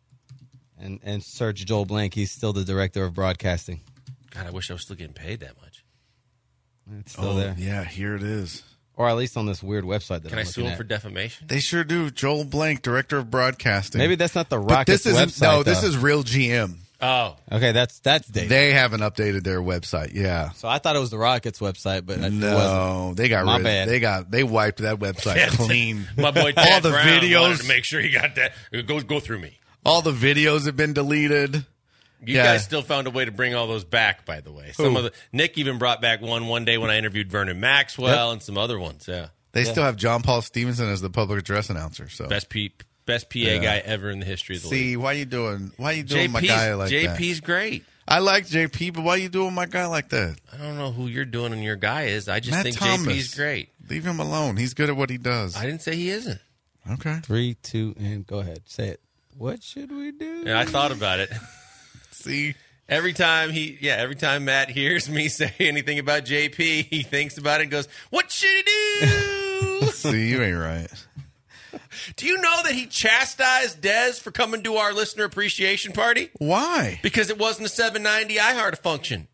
G: and search Joel Blank, he's still the director of broadcasting.
E: God, I wish I was still getting paid that much.
G: It's still there,
F: Yeah, here it is.
G: or at least on this weird website that
E: Can
G: I'm
E: I sue
G: looking
E: him
G: at.
E: for defamation?
F: They sure do. Joel Blank, director of broadcasting.
G: Maybe that's not the
F: But
G: Rockets
F: this isn't.
G: website.
F: No, this
G: though.
F: is Real GM.
E: Oh,
G: okay. That's dated.
F: They haven't updated their website. Yeah.
G: So I thought it was the Rockets website, but it wasn't.
F: No, they got
G: My
F: rid.
G: bad.
F: They wiped that website clean.
E: my boy
F: All
E: Ted
F: the
E: Brown wanted
F: videos,
E: to make sure he got that. Go through me.
F: all the videos have been deleted.
E: You
F: Yeah.
E: guys still found a way to bring all those back, by the way. Nick even brought back one day when I interviewed Vernon Maxwell and some other ones. Yeah,
F: They still have John Paul Stevenson as the public address announcer. So
E: best PA guy ever in the history of the league.
F: see, why you doing my guy like that?
E: JP's great.
F: I like JP, but why you doing my guy like that?
E: I don't know who you're doing and your guy is. I just
F: Matt
E: think
F: Thomas.
E: JP's great.
F: Leave him alone. He's good at what he does.
E: I didn't say he isn't.
F: Okay.
G: 3, 2, and go ahead. Say it. What should we do?
E: Yeah, I thought about it.
F: See,
E: Every time Matt hears me say anything about JP, he thinks about it and goes, "What should he do?"
F: see, you ain't right.
E: Do you know that he chastised Dez for coming to our listener appreciation party?
F: Why?
E: Because it wasn't a 790 iHeart function.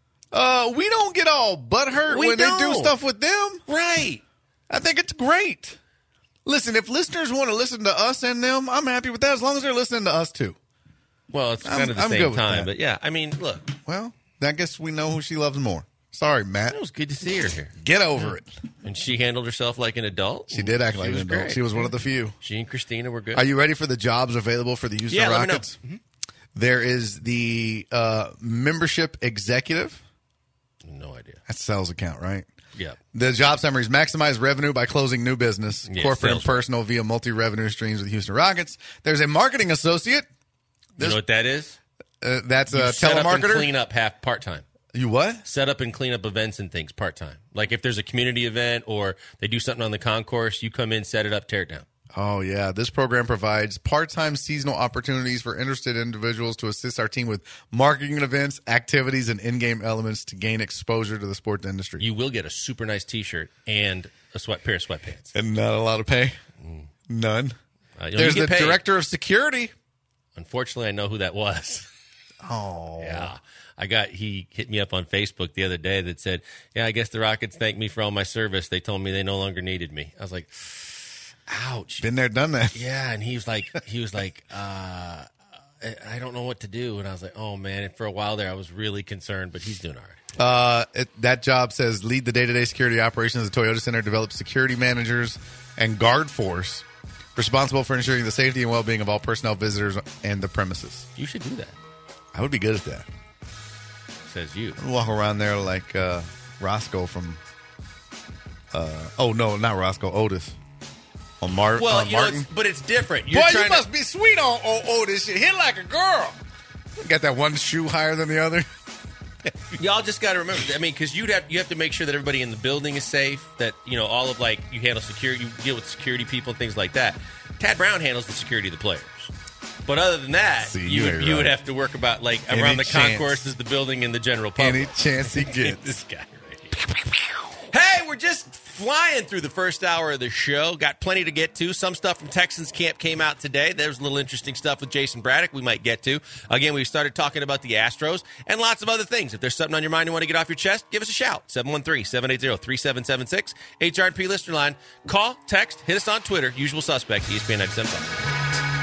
F: We don't get all butthurt
E: We
F: when they do
E: don't.
F: stuff with them.
E: Right.
F: I think it's great. Listen, if listeners want to listen to us and them, I'm happy with that as long as they're listening to us too.
E: Well, it's kind of the
F: I'm good
E: same
F: with
E: time.
F: that.
E: But yeah, I mean, look,
F: Well, I guess we know who she loves more. Sorry, Matt.
E: it was good to see her here.
F: Get over it.
E: And she handled herself like an adult.
F: She did act like an
E: was
F: adult.
E: great.
F: She was one of the few.
E: She and Christina were good.
F: Are you ready for the jobs available for the Houston
E: Yeah, let me know.
F: Rockets? There is the membership executive.
E: No idea.
F: That's sales account, right?
E: Yeah.
F: The job summaries: maximize revenue by closing new business,
E: Yeah,
F: corporate and
E: sales.
F: personal via multi-revenue streams with the Houston Rockets. There's a marketing associate.
E: You know what that is?
F: That's a
E: Set up and
F: telemarketer.
E: clean up half part-time.
F: You what?
E: Set up and clean up events and things part-time. Like if there's a community event or they do something on the concourse, you come in, set it up, tear it down.
F: Oh, yeah. This program provides part-time seasonal opportunities for interested individuals to assist our team with marketing events, activities, and in-game elements to gain exposure to the sports industry.
E: You will get a super nice T-shirt and a pair of sweatpants.
F: And not a lot of pay? None.
E: You
F: There's
E: get
F: the
E: paid.
F: director of security.
E: Unfortunately, I know who that was.
F: Oh.
E: Yeah. He hit me up on Facebook the other day that said, yeah, I guess the Rockets thanked me for all my service. They told me they no longer needed me. I was like, ouch.
F: Been there, done that.
E: Yeah, and he was like, I don't know what to do. And I was like, oh, man. And for a while there, I was really concerned, but he's doing all right.
F: That job says lead the day-to-day security operations of the Toyota Center, develop security managers and guard force responsible for ensuring the safety and well-being of all personnel, visitors, and the premises.
E: You should do that.
F: I would be good at that.
E: Says you.
F: I'd walk around there like Roscoe from not Roscoe, Otis. On Martin.
E: But it's different.
F: Boy, you must be sweet on Otis. You hit like a girl. Got that one shoe higher than the other.
E: Y'all just got to remember. I mean, because you have to make sure that everybody in the building is safe. That all of you handle security, you deal with security people and things like that. Tad Brown handles the security of the players. But other than that, you would have to work about around the concourses, the building, and the general public.
F: Any chance he gets.
E: This guy right here. Hey, we're just flying through the first hour of the show. Got plenty to get to. Some stuff from Texans camp came out today. There's a little interesting stuff with Jason Braddock we might get to. Again, we started talking about the Astros and lots of other things. If there's something on your mind you want to get off your chest, give us a shout. 713-780-3776. HRP listener line. Call, text, hit us on Twitter. Usual suspect, ESPN 97.5.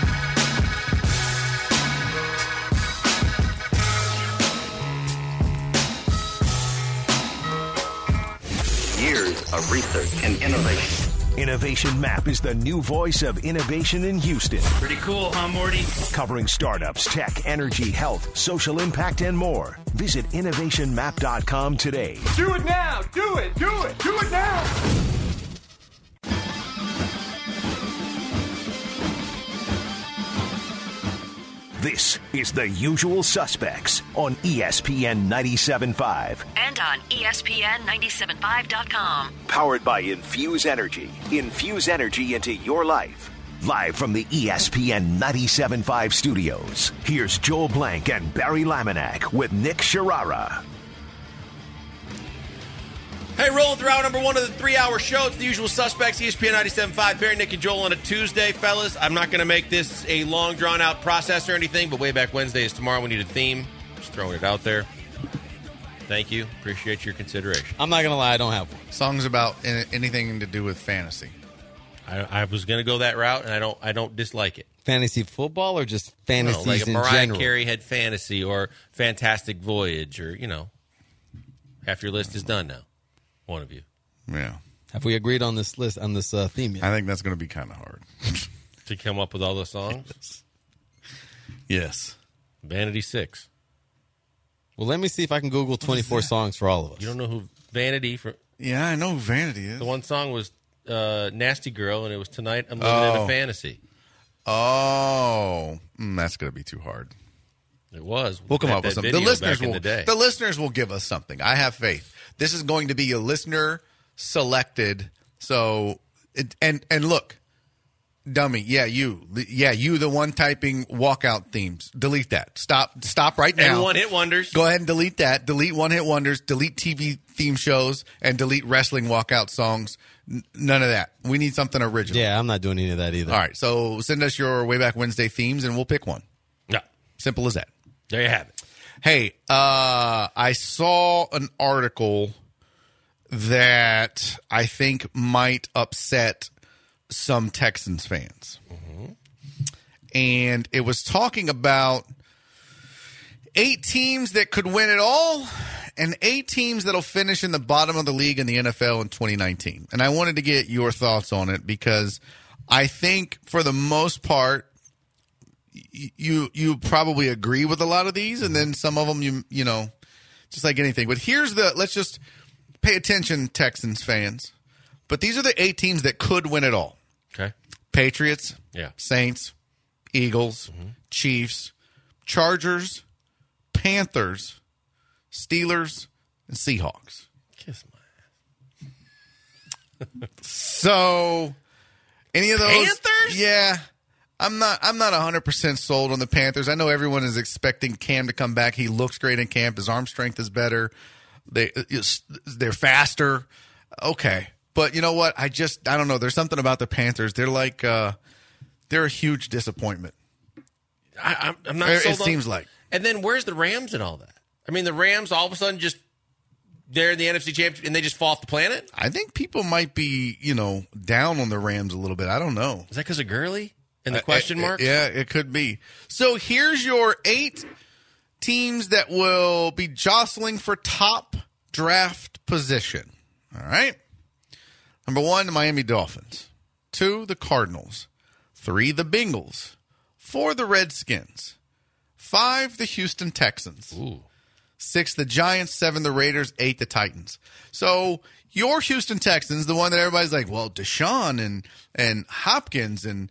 C: Years of research and innovation. Innovation Map is the new voice of innovation in Houston.
I: Pretty cool, huh, Morty?
C: Covering startups, tech, energy, health, social impact, and more. Visit innovationmap.com today.
D: Do it now! Do it! Do it! Do it now!
C: This is The Usual Suspects on ESPN 97.5.
J: And on ESPN975.com.
C: Powered by Infuse Energy. Infuse energy into your life. Live from the ESPN 97.5 studios, here's Joel Blank and Barry Laminack with Nick Sharara.
E: Hey, rolling through hour number one of the 3-hour show. It's The Usual Suspects, ESPN 97.5. Barry, Nick, and Joel on a Tuesday, fellas. I'm not going to make this a long, drawn-out process or anything, but Way Back Wednesday is tomorrow. We need a theme. Just throwing it out there. Thank you. Appreciate your consideration.
G: I'm not going to lie, I don't have one.
F: Songs about anything to do with fantasy.
E: I was going to go that route, and I don't dislike it.
G: Fantasy football or just fantasies
E: like a
G: in
E: Mariah
G: general?
E: Carey had Fantasy or Fantastic Voyage or, half your list is done now. One of you.
F: Yeah.
G: Have we agreed on this list, on this theme yet?
F: I think that's going to be kind of hard.
E: To come up with all the songs?
F: Yes.
E: Vanity 6.
G: Well, let me see if I can Google 24 songs for all of us.
E: You don't know who Vanity for?
F: Yeah, I know who Vanity is.
E: The one song was Nasty Girl, and it was Tonight I'm Living in a Fantasy.
F: Oh. That's going to be too hard.
E: It was.
F: We'll come up with something. The listeners will give us something. I have faith. This is going to be a listener selected. So, and look, dummy. Yeah, you, the one typing walkout themes. Delete that. Stop right now.
E: And one-hit wonders.
F: Go ahead and delete that. Delete one-hit wonders. Delete TV theme shows and delete wrestling walkout songs. None of that. We need something original.
G: Yeah, I'm not doing any of that either.
F: All right. So send us your Way Back Wednesday themes and we'll pick one.
E: Yeah.
F: Simple as that.
E: There you have it.
F: Hey, I saw an article that I think might upset some Texans fans. Mm-hmm. And it was talking about 8 teams that could win it all and 8 teams that'll finish in the bottom of the league in the NFL in 2019. And I wanted to get your thoughts on it because I think for the most part, you probably agree with a lot of these, and then some of them you know, just like anything. But let's just pay attention, Texans fans. But these are the 8 teams that could win it all.
E: Okay.
F: Patriots,
E: yeah, Saints,
F: Eagles, Chiefs, Chargers, Panthers, Steelers, and Seahawks.
E: Kiss my ass.
F: So, any of those
E: Panthers?
F: Yeah. I'm not 100% sold on the Panthers. I know everyone is expecting Cam to come back. He looks great in camp. His arm strength is better. They're faster. Okay. But you know what? I don't know. There's something about the Panthers. They're like they're a huge disappointment.
E: I'm not sold
F: it seems like.
E: And then where's the Rams and all that? I mean, the Rams all of a sudden just they're in the NFC Championship and they just fall off the planet?
F: I think people might be, down on the Rams a little bit. I don't know.
E: Is that because of Gurley and the question mark?
F: Yeah, it could be. So here's your 8 teams that will be jostling for top draft position. All right. Number 1, the Miami Dolphins. 2, the Cardinals. 3, the Bengals. 4, the Redskins. 5, the Houston Texans.
E: Ooh.
F: 6, the Giants. 7, the Raiders. 8, the Titans. So your Houston Texans, the one that everybody's like, well, Deshaun and Hopkins and,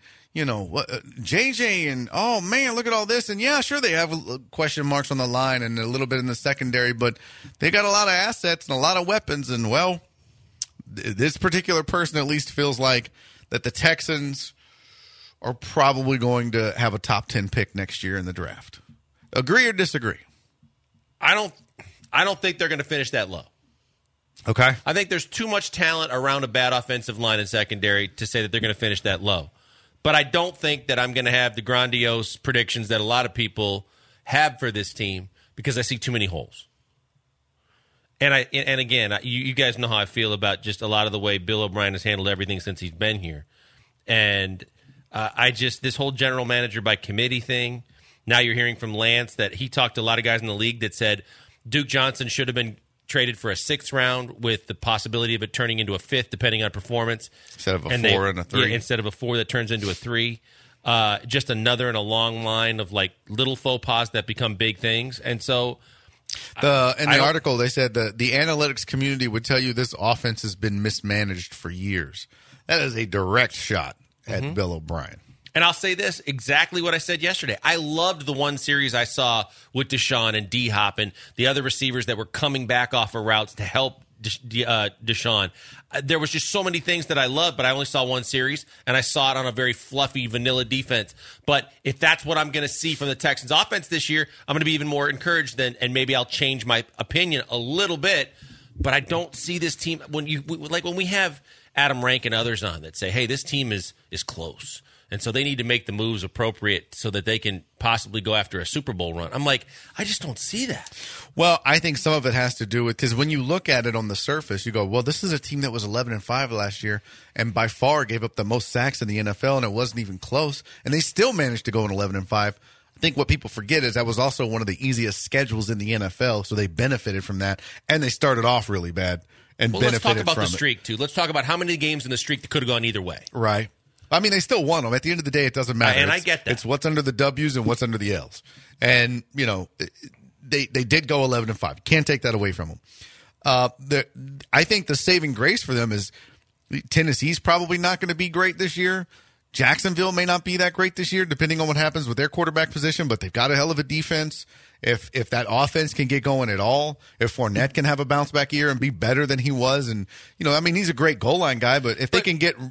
F: JJ and, oh, man, look at all this. And, yeah, sure, they have question marks on the line and a little bit in the secondary, but they got a lot of assets and a lot of weapons. And, well, this particular person at least feels like that the Texans are probably going to have a top 10 pick next year in the draft. Agree or disagree?
E: I don't think they're going to finish that low.
F: Okay.
E: I think there's too much talent around a bad offensive line and secondary to say that they're going to finish that low. But I don't think that I'm going to have the grandiose predictions that a lot of people have for this team because I see too many holes. And again, you guys know how I feel about just a lot of the way Bill O'Brien has handled everything since he's been here. And this whole general manager by committee thing, now you're hearing from Lance that he talked to a lot of guys in the league that said Duke Johnson should have been traded for a 6th round with the possibility of it turning into a 5th depending on performance.
F: Instead of a 4 and a 3.
E: Yeah, instead of a 4 that turns into a 3. Just another in a long line of like little faux pas that become big things. And so
F: in the article, they said the analytics community would tell you this offense has been mismanaged for years. That is a direct shot at Bill O'Brien.
E: And I'll say this, exactly what I said yesterday. I loved the one series I saw with Deshaun and D-Hop and the other receivers that were coming back off of routes to help Deshaun. There was just so many things that I loved, but I only saw one series, and I saw it on a very fluffy, vanilla defense. But if that's what I'm going to see from the Texans offense this year, I'm going to be even more encouraged then, and maybe I'll change my opinion a little bit. But I don't see this team when we have Adam Rank and others on that say, hey, this team is close. And so they need to make the moves appropriate so that they can possibly go after a Super Bowl run. I'm like, I just don't see that.
F: Well, I think some of it has to do with, because when you look at it on the surface, you go, well, this is a team that was 11-5 last year and by far gave up the most sacks in the NFL, and it wasn't even close. And they still managed to go in 11-5. I think what people forget is that was also one of the easiest schedules in the NFL, so they benefited from that. And they started off really bad and benefited from it.
E: Let's talk about the streak, too. Let's talk about how many games in the streak that could have gone either way.
F: Right. I mean, they still won them. At the end of the day, it doesn't matter.
E: And I get that.
F: It's what's under the W's and what's under the L's. And, they did go 11-5. Can't take that away from them. I think the saving grace for them is Tennessee's probably not going to be great this year. Jacksonville may not be that great this year, depending on what happens with their quarterback position, but they've got a hell of a defense. If that offense can get going at all, if Fournette can have a bounce back year and be better than he was, and he's a great goal line guy, but if they can get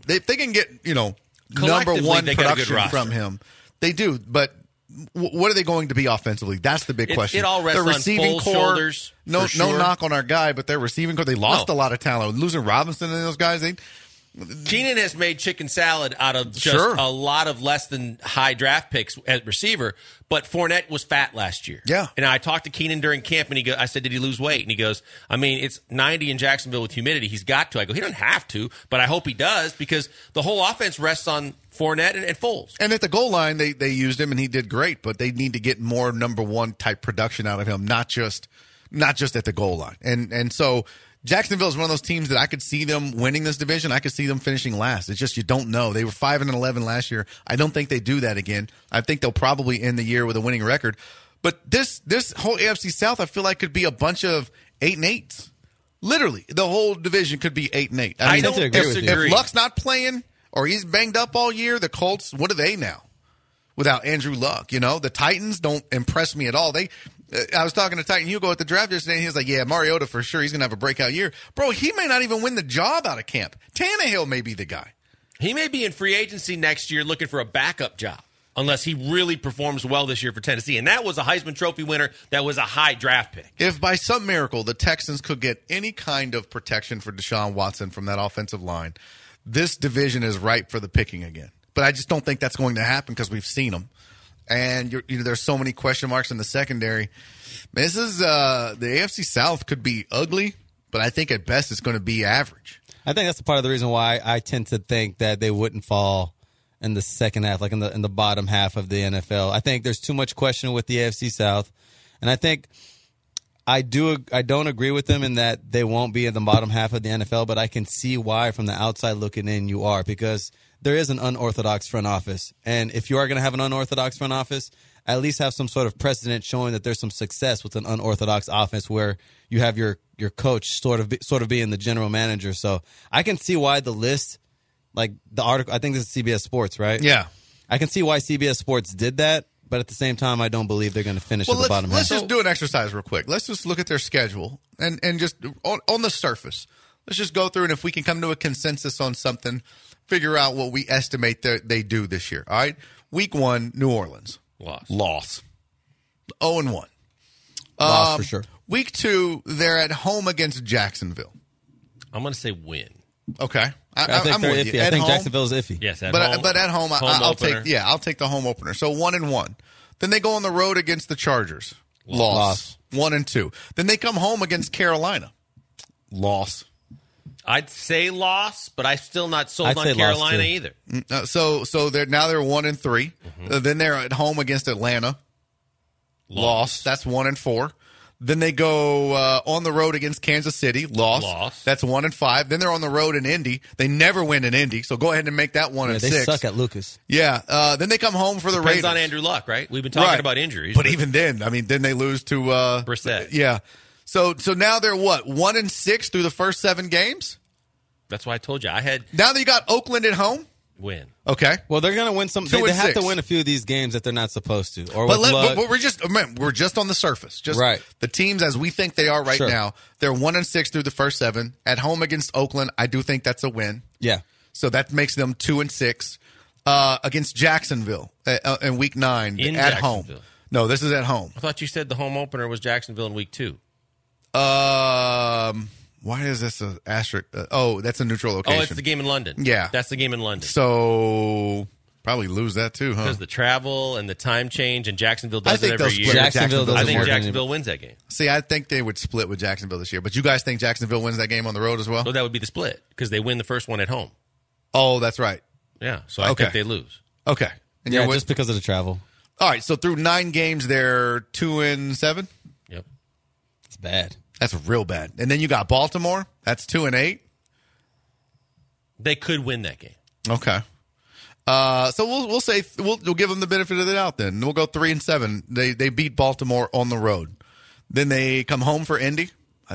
F: number one production from him, they do. But what are they going to be offensively? That's the big question.
E: It all rests
F: their receiving
E: on
F: core,
E: shoulders.
F: No knock on our guy, but their receiving core, they lost a lot of talent. Losing Robinson and those guys,
E: Keenan has made chicken salad out of just a lot of less than high draft picks at receiver, but Fournette was fat last year.
F: Yeah.
E: And I talked to Keenan during camp, and I said, did he lose weight? And he goes, it's 90 in Jacksonville with humidity. He's got to. I go, he doesn't have to, but I hope he does because the whole offense rests on Fournette and Foles.
F: And at the goal line, they used him, and he did great, but they need to get more number one type production out of him, not just at the goal line. And so Jacksonville is one of those teams that I could see them winning this division. I could see them finishing last. It's just you don't know. They were 5-11 last year. I don't think they do that again. I think they'll probably end the year with a winning record. But this whole AFC South, I feel like could be a bunch of 8-8s. Literally, the whole division could be 8-8.
E: I don't disagree.
F: If Luck's not playing or he's banged up all year, the Colts, what are they now without Andrew Luck? The Titans don't impress me at all. I was talking to Titan Hugo at the draft yesterday, and he was like, yeah, Mariota for sure. He's going to have a breakout year. Bro, he may not even win the job out of camp. Tannehill may be the guy.
E: He may be in free agency next year looking for a backup job unless he really performs well this year for Tennessee. And that was a Heisman Trophy winner that was a high draft pick.
F: If by some miracle the Texans could get any kind of protection for Deshaun Watson from that offensive line, this division is ripe for the picking again. But I just don't think that's going to happen because we've seen them. And there's so many question marks in the secondary. This is the AFC South could be ugly, but I think at best it's going to be average.
G: I think that's a part of the reason why I tend to think that they wouldn't fall in the second half, like in the bottom half of the NFL. I think there's too much question with the AFC South, and I think I don't agree with them in that they won't be in the bottom half of the NFL, but I can see why from the outside looking in you are, because there is an unorthodox front office, and if you are going to have an unorthodox front office, at least have some sort of precedent showing that there's some success with an unorthodox offense where you have your coach sort of being the general manager. So I can see why the list, like the article, I think this is CBS Sports, right?
F: Yeah.
G: I can see why CBS Sports did that, but at the same time, I don't believe they're going to finish at the bottom half.
F: Let's just do an exercise real quick. Let's just look at their schedule and just on the surface. Let's just go through, and if we can come to a consensus on something, figure out what we estimate they do this year. All right? Week 1, New Orleans. Loss. 0-1.
G: Loss for sure.
F: Week 2, they're at home against Jacksonville.
E: I'm going to say win.
F: Okay.
G: I think
F: I'm
G: they're
F: with
G: iffy.
F: you.
G: I
F: At
G: think
F: home,
G: Jacksonville's iffy.
E: Yes, at
F: but
E: home.
F: But at home, I'll
E: opener.
F: take the home opener. So 1-1. Then they go on the road against the Chargers.
G: Loss.
F: 1-2. Then they come home against Carolina. Loss.
E: I'd say loss, but I'm still not sold
G: I'd say
E: on
G: loss,
E: Carolina
G: too.
E: either.
F: So they're 1-3. Then they're at home against Atlanta. Loss. That's 1-4. Then they go on the road against Kansas City. Loss. That's 1-5. Then they're on the road in Indy. They never win in Indy, so go ahead and make that 1-6.
G: They suck at Lucas.
F: Yeah. Then they come home for the
E: Depends
F: Raiders.
E: on Andrew Luck, right? We've been talking about injuries.
F: But even then, I mean, then they lose to
E: Brissett.
F: Yeah. So now they're what? 1-6 through the first 7 games?
E: That's why I told you. I had
F: Now that you got Oakland at home?
E: win.
F: Okay.
G: Well, they're going to win some. They
F: 2-6.
G: have to win a few of these games that they're not supposed to. Or
F: But
G: with luck.
F: we're just on the surface. Just
G: Right.
F: The teams as we think they are right
G: Sure.
F: now. They're 1-6 through the first 7. At home against Oakland, I do think that's a win.
G: Yeah.
F: So that makes them 2-6. Against Jacksonville in week 9
E: In
F: at home.
E: Jacksonville.
F: No, this is at home.
E: I thought you said the home opener was Jacksonville in week 2.
F: Why is this an asterisk? That's a neutral location.
E: Oh, it's the game in London.
F: Yeah.
E: That's the game in London.
F: So probably lose that too, huh?
E: Because the travel and the time change, and Jacksonville
F: I
E: does
F: think
E: it
F: they'll
E: every
F: split
E: year.
F: with Jacksonville.
E: I think
G: work
E: Jacksonville wins that game.
F: See, I think they would split with Jacksonville this year. But you guys think Jacksonville wins that game on the road as well?
E: So that would be the split because they win the first one at home.
F: Oh, that's right.
E: Yeah. So I
F: Okay.
E: think they lose.
F: Okay. And
G: Yeah,
F: you're with-
G: just because of the travel.
F: all right, so through 9 games, they're 2-7.
E: Yep.
G: It's bad.
F: That's real bad. And then you got Baltimore. That's 2-8.
E: They could win that game.
F: Okay. So we'll say we'll give them the benefit of the doubt. Then we'll go 3-7. They beat Baltimore on the road. Then they come home for Indy.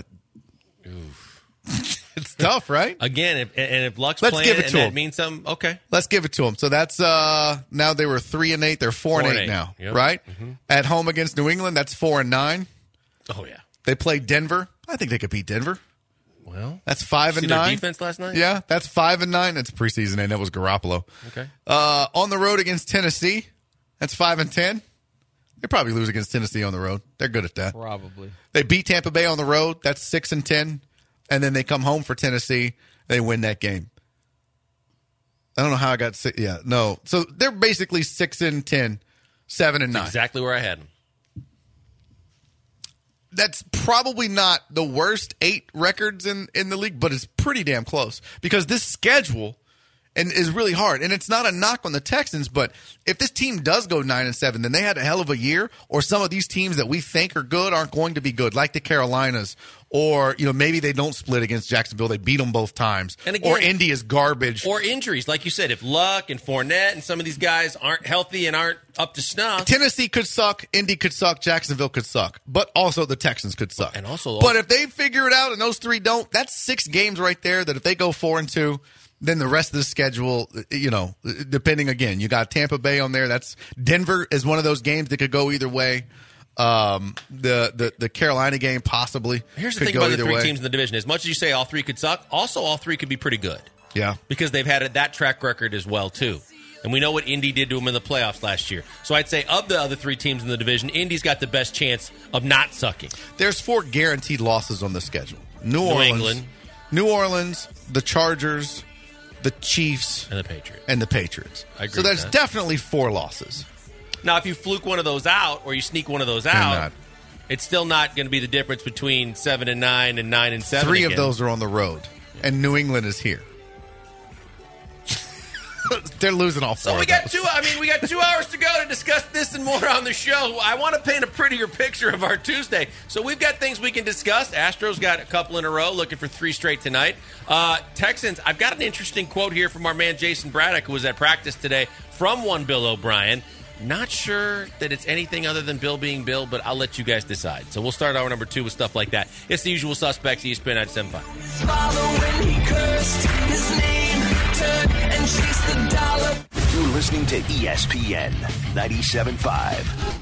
F: It's tough, right?
E: Again, if Luck's
F: Let's
E: playing
F: give it
E: and
F: to
E: that
F: him.
E: means something, okay.
F: Let's give it to them. So that's now they were 3-8. They're 4-8 now,
E: Yep.
F: right? At home against New England, that's 4-9.
E: Oh, yeah.
F: They play Denver. I think they could beat Denver.
E: Well,
F: That's
E: see
F: 5-9.
E: their defense last night?
F: Yeah, that's 5-9. That's preseason, and that was Garoppolo.
E: Okay.
F: On the road against Tennessee, that's 5-10. They probably lose against Tennessee on the road. They're good at that.
G: Probably.
F: They beat Tampa Bay on the road. That's 6-10, and then they come home for Tennessee. They win that game. I don't know how I got six. Yeah, no. So they're basically 6-10, 7-9.
E: Exactly where I had them.
F: That's probably not the worst 8 records in the league, but it's pretty damn close because this schedule is really hard. And it's not a knock on the Texans, but if this team does go 9-7, then they had a hell of a year. Or some of these teams that we think are good aren't going to be good, like the Carolinas. Or maybe they don't split against Jacksonville. They beat them both times.
E: And again,
F: or Indy is garbage.
E: Or injuries. Like you said, if Luck and Fournette and some of these guys aren't healthy and aren't up to snuff.
F: Tennessee could suck, Indy could suck, Jacksonville could suck, but also the Texans could suck.
E: And also,
F: but if they figure it out and those 3 don't, that's 6 games right there that if they go 4-2, then the rest of the schedule, depending again, you got Tampa Bay on there. That's Denver is one of those games that could go either way. The Carolina game possibly.
E: Here's the
F: could
E: thing
F: go
E: about the
F: either
E: 3
F: way.
E: teams in the division. As much as you say all 3 could suck, also all 3 could be pretty good.
F: Yeah.
E: Because they've had that track record as well, too. And we know what Indy did to them in the playoffs last year. So I'd say of the other 3 teams in the division, Indy's got the best chance of not sucking.
F: There's 4 guaranteed losses on the schedule. New Orleans, the Chargers, the Chiefs,
E: and the Patriots. I agree
F: So
E: with
F: there's
E: that.
F: definitely 4 losses.
E: Now, if you fluke one of those out or you sneak one of those
F: They're
E: out,
F: not.
E: it's still not going to be the difference between 7-9 and 9-7.
F: 3
E: again.
F: of those are on the road, and New England is here. They're losing all 4
E: So we
F: of
E: got
F: those.
E: 2. I mean, we got 2 hours to go to discuss this and more on the show. I want to paint a prettier picture of our Tuesday. So we've got things we can discuss. Astros got a couple in a row, looking for 3 straight tonight. Texans. I've got an interesting quote here from our man Jason Braddock, who was at practice today, from one Bill O'Brien. Not sure that it's anything other than Bill being Bill, but I'll let you guys decide. So we'll start hour number 2 with stuff like that. It's the usual suspects, ESPN 97.5.
C: You're listening to ESPN 97.5.